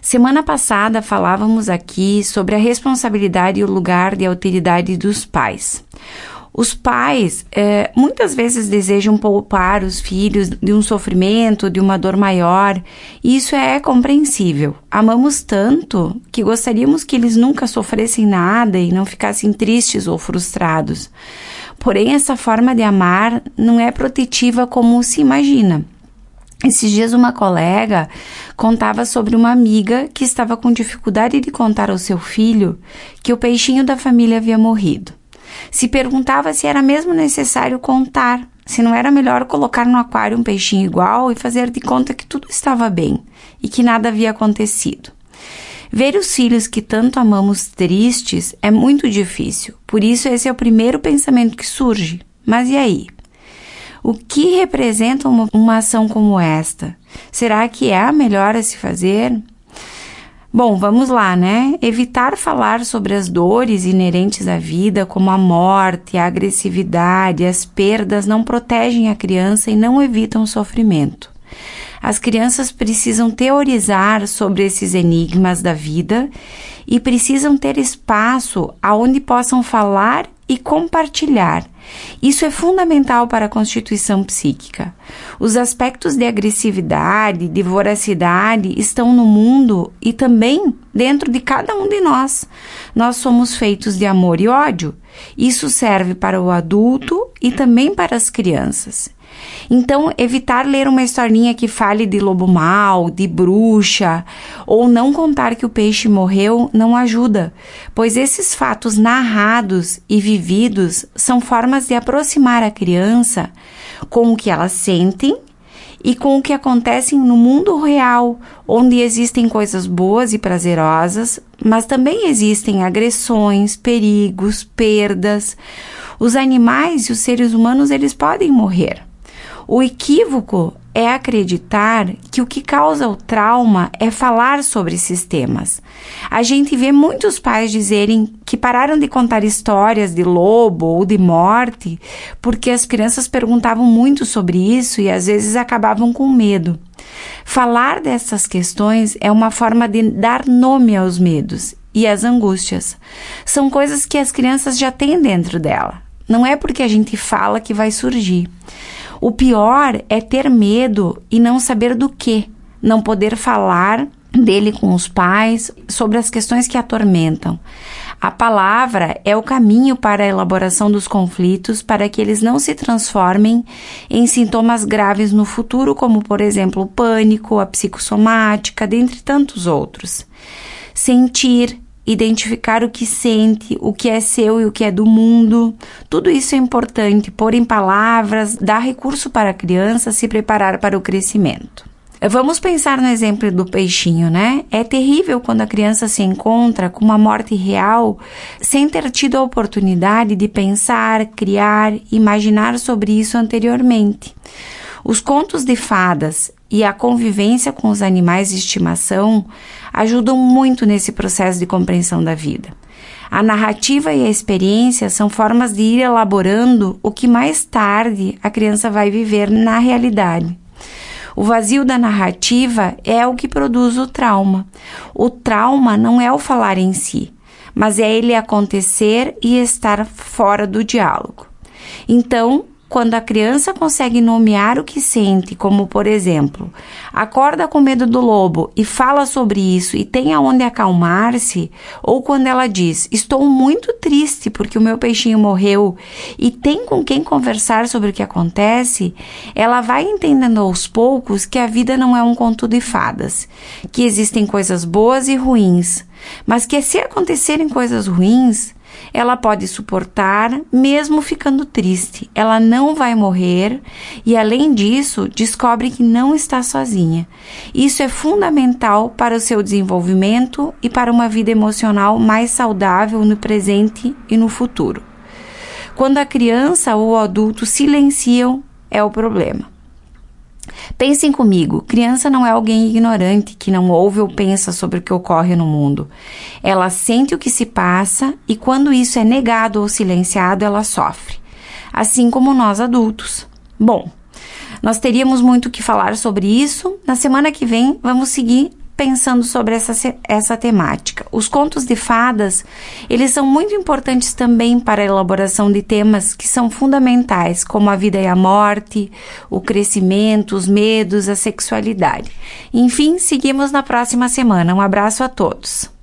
Semana passada falávamos aqui sobre a responsabilidade e o lugar de autoridade dos pais. Os pais muitas vezes desejam poupar os filhos de um sofrimento, de uma dor maior, e isso é compreensível. Amamos tanto que gostaríamos que eles nunca sofressem nada e não ficassem tristes ou frustrados. Porém, essa forma de amar não é protetiva como se imagina. Esses dias uma colega contava sobre uma amiga que estava com dificuldade de contar ao seu filho que o peixinho da família havia morrido. Se perguntava se era mesmo necessário contar, se não era melhor colocar no aquário um peixinho igual e fazer de conta que tudo estava bem e que nada havia acontecido. Ver os filhos que tanto amamos tristes é muito difícil, por isso esse é o primeiro pensamento que surge. Mas e aí? O que representa uma ação como esta? Será que é a melhor a se fazer? Bom, vamos lá, né? Evitar falar sobre as dores inerentes à vida, como a morte, a agressividade, as perdas, não protegem a criança e não evitam o sofrimento. As crianças precisam teorizar sobre esses enigmas da vida e precisam ter espaço aonde possam falar e compartilhar. Isso é fundamental para a constituição psíquica. Os aspectos de agressividade, de voracidade estão no mundo e também dentro de cada um de nós. Nós somos feitos de amor e ódio. Isso serve para o adulto e também para as crianças. Então, evitar ler uma historinha que fale de lobo mau, de bruxa, ou não contar que o peixe morreu não ajuda, pois esses fatos narrados e vividos são formas de aproximar a criança com o que elas sentem e com o que acontece no mundo real, onde existem coisas boas e prazerosas, mas também existem agressões, perigos, perdas. Os animais e os seres humanos, eles podem morrer. O equívoco é acreditar que o que causa o trauma é falar sobre esses temas. A gente vê muitos pais dizerem que pararam de contar histórias de lobo ou de morte porque as crianças perguntavam muito sobre isso e às vezes acabavam com medo. Falar dessas questões é uma forma de dar nome aos medos e às angústias. São coisas que as crianças já têm dentro dela. Não é porque a gente fala que vai surgir. O pior é ter medo e não saber do quê, não poder falar dele com os pais sobre as questões que atormentam. A palavra é o caminho para a elaboração dos conflitos para que eles não se transformem em sintomas graves no futuro, como, por exemplo, o pânico, a psicossomática, dentre tantos outros. Sentir, identificar o que sente, o que é seu e o que é do mundo. Tudo isso é importante, pôr em palavras, dar recurso para a criança se preparar para o crescimento. Vamos pensar no exemplo do peixinho, né? É terrível quando a criança se encontra com uma morte real sem ter tido a oportunidade de pensar, criar, imaginar sobre isso anteriormente. Os contos de fadas e a convivência com os animais de estimação ajudam muito nesse processo de compreensão da vida. A narrativa e a experiência são formas de ir elaborando o que mais tarde a criança vai viver na realidade. O vazio da narrativa é o que produz o trauma. O trauma não é o falar em si, mas é ele acontecer e estar fora do diálogo. Então, quando a criança consegue nomear o que sente, como por exemplo, acorda com medo do lobo e fala sobre isso e tem aonde acalmar-se, ou quando ela diz, estou muito triste porque o meu peixinho morreu e tem com quem conversar sobre o que acontece, ela vai entendendo aos poucos que a vida não é um conto de fadas, que existem coisas boas e ruins, mas que se acontecerem coisas ruins, ela pode suportar mesmo ficando triste. Ela não vai morrer e, além disso, descobre que não está sozinha. Isso é fundamental para o seu desenvolvimento e para uma vida emocional mais saudável no presente e no futuro. Quando a criança ou o adulto silenciam, é o problema. Pensem comigo, criança não é alguém ignorante que não ouve ou pensa sobre o que ocorre no mundo. Ela sente o que se passa e quando isso é negado ou silenciado, ela sofre. Assim como nós adultos. Bom, nós teríamos muito o que falar sobre isso. Na semana que vem, vamos seguir pensando sobre essa temática. Os contos de fadas, eles são muito importantes também para a elaboração de temas que são fundamentais, como a vida e a morte, o crescimento, os medos, a sexualidade. Enfim, seguimos na próxima semana. Um abraço a todos.